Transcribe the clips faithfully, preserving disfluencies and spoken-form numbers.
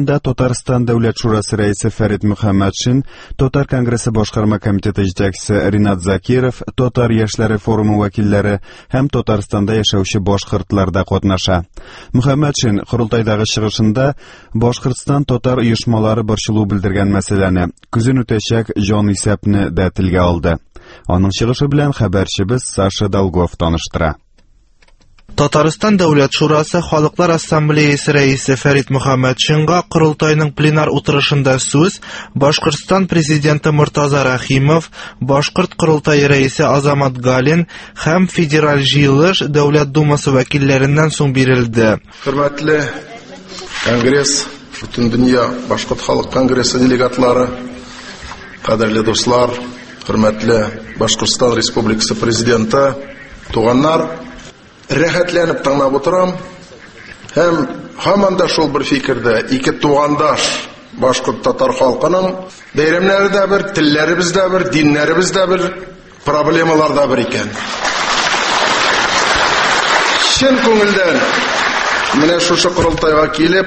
Янда Татарстан Дәүләт Шурасы рәисе Фәрит Мөхәммәтшин, Татар Конгрессы башкарма комитеты җитәкчесе Ринат Закиров, Татар яшьләре форумы вәкилләре һәм Татарстанда яшәүче башкортлар да катнаша. Мөхәммәтшин корылтайдагы чыгышында Башкортстан татар оешмалары борчылу белдергән мәсьәләне, күзен үтәчәк җан исәпне дә телгә алды. Аның чыгышы белән хәбәрчебез Саша Долгов таныштыра. Татарстан Дәүләт Шурасы Халыклар Ассамблеясы рәисе Фәрит Мөхәммәтшинга корылтайның пленар утырышында сүз Башкортстан президенты Муртаза Рахимов, Башкорт корылтайы рәисе Азамат Галин һәм Федераль җыелыш Дәүләт Думасы вәкилләреннән соң бирелде. Хөрмәтле Конгресс, бөтен дөнья Башкорт халык конгрессы делегатлары, кадерле дуслар, хөрмәтле Башкортстан Республикасы президенты, туганнар, рәхәтләнеп тыңлап утырам һәм һаман да шул бер фикердә, ике тугандаш башкорт татар халкының бәйрәмнәре дә бер, телләребез дә бер, диннәребез дә бер, проблемалар да бер икән. Чын күңелдән менә шушы корылтайга килеп,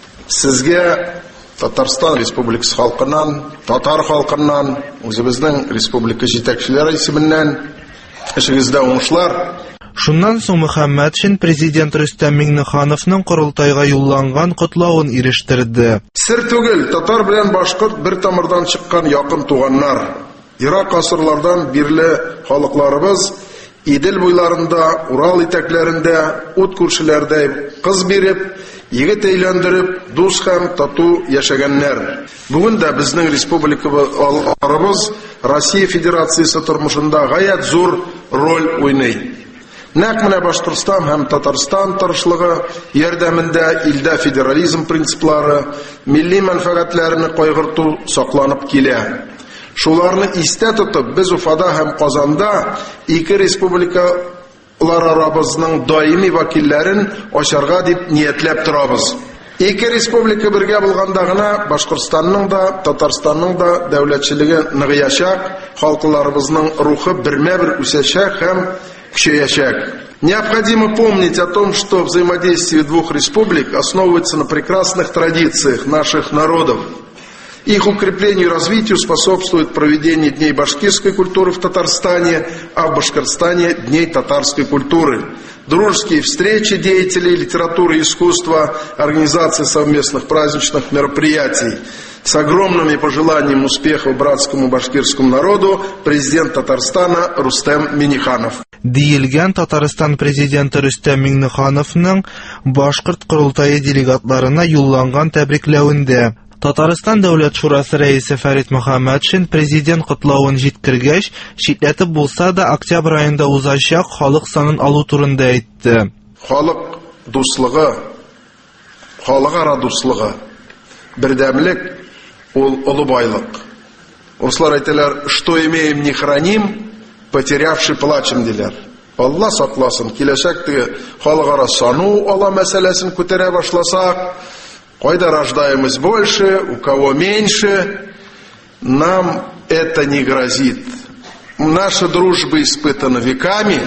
сезгә Татарстан Республикасы халкыннан, татар халкыннан, үзебезнең республика җитәкчеләре исеменнән эшегездә уңышлар. Шуннан соң Мөхәммәтшин президент Рөстәм Миңнехановның корылтайга юлланган котлавын ирештерде. Сер түгел, татар белән башкорт бер тамырдан чыккан якын туганнар. Ерак гасырлардан бирле халыкларыбыз Идел буйларында, Урал итәкләрендә, ут күршеләрдә кыз биреп, егет әйләндереп, дус һәм тату яшәгәннәр. Бүген дә безнең республикабыз Россия Федерациясе тормышында гаять зур роль уйный. Нәкъ менә Башкортстан һәм Татарстан тырышлыгы ярдәмендә илдә федерализм принциплары, милли мәнфәгатьләрне кайгырту сакланып килә. Шуларны истә тотып, без Уфада һәм Казанда ике республикалар арабызның даими вәкилләрен ачарга дип ниятләп торабыз. Ике республика бергә булганда гына Башкортстанның да, Татарстанның да дәүләтчелеге ныгыячак, халыкларыбызның рухы бермә-бер үсәчәк һәм күчәячәк. Необходимо помнить о том, что взаимодействие двух республик основывается на прекрасных традициях наших народов. Их укреплению и развитию способствует проведение Дней башкирской культуры в Татарстане, а в Башкортостане Дней татарской культуры. Дружеские встречи деятелей литературы и искусства, организация совместных праздничных мероприятий. С огромными пожеланиями успехов братскому башкирскому народу, президент Татарстана Рустем Миңнеханов. Диелгән Татарстан президенты Рөстәм Миңнехановның башкорт корылтайы делегатларына юлланган тәбрикләвендә Татарстан Дәүләт Шурасы рәисе Фәрит Мөхәммәтшин президент котлавын җиткергәч, читләтеп булса да октябрь аенда узачак халык санын алу турында әйтте. Халык дуслыгы, халыкара дуслыгы, бердәмлек ул олы байлык. Ослар әйтәләр, что имеем не храним, потерявший плачем диләр. Алла сакласын, киләчәктәге халыкара сану ала мәсьәләсен күтәрә башласак, кайда рождаемость больше, у кого меньше, нам это не грозит. Наша дружба испытана веками,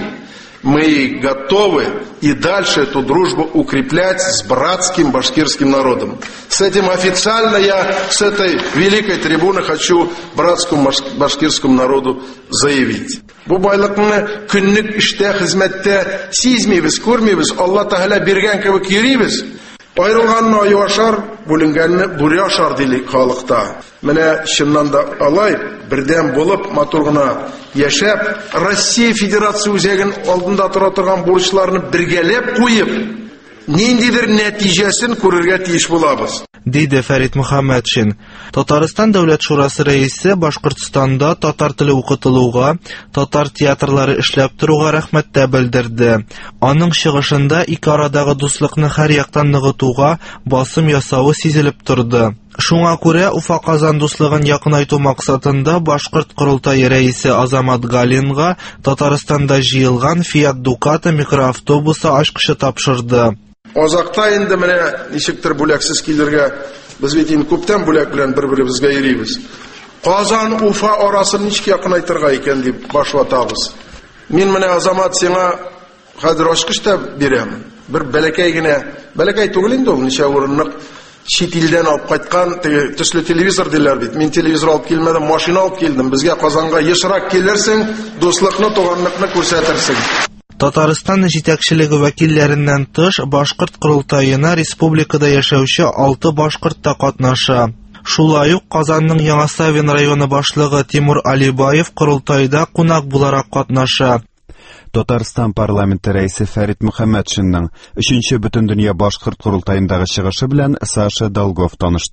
мы готовы и дальше эту дружбу укреплять с братским башкирским народом. С этим официально я с этой великой трибуны хочу братскому башкирскому народу заявить. Бу байлыкны көнлек эштә, хезмәттә сизмибез, күрмибез, Алла Тәгалә биргән кебек йөрибез. Айрылганны аю ашар, бүленгәнне бүре ашар дилек халыкта. Менә чыннан да алай, бердәм булып, матур гына яшәп, Россия Федерация үзәген алдында тора торган бурычларны бергәләп куеп, ниндидер нәтиҗәсен күрергә тиеш булабыз. Диде Фәрит Мөхәммәтшин. Татарстан Дәүләт Шурасы рәисе Башкортстанда татар теле укытылуга, татар театрлары эшләп торуга рәхмәттә белдерде. Аның чыгышында ике арадагы дуслыкны һәр яктан ныгытуга басым ясавы сизелеп торды. Шуңа күрә Уфа Казан дуслыгын якынайту максатында Башкорт корылтайы рәисе Азамат Галинга Татарстанда җыелган Fiat Ducato микроавтобусы ачкычы тапшырды. Азакта инде менә ничектер бүләксез килергә, без бит инде күптән бүләк белән бер-беребезгә йөрибез. Казан Уфа арасын ничек якынайтырга икән дип баш ватабыз. Мин менә Азамат сиңа хәзер ачкыч та бирәм. Бер бәләкәй генә, бәләкәй түгел инде ул, ничә урынлык чит илдән алып кайткан төсле телевизор диләр бит. Мин телевизор алып килмәдем, машина алып килдем. Безгә Казанга ешрак килерсең, дуслыкны, туганлыкны күрсәтерсең. Татарстан җитәкчелеге вәкилләреннән тыш башкорт курултаена республикада яшәүче алты башкорт та катнаша. Шулай ук Казанның Яңа Савин районы башлыгы Тимур Алибаев курултайда кунак буларак катнаша. Татарстан парламенты рәисе Фәрит Мөхәммәтшинның өченче Бөтендөнья башкорт курултаендагы чыгышы белән Саша Долгов танышты.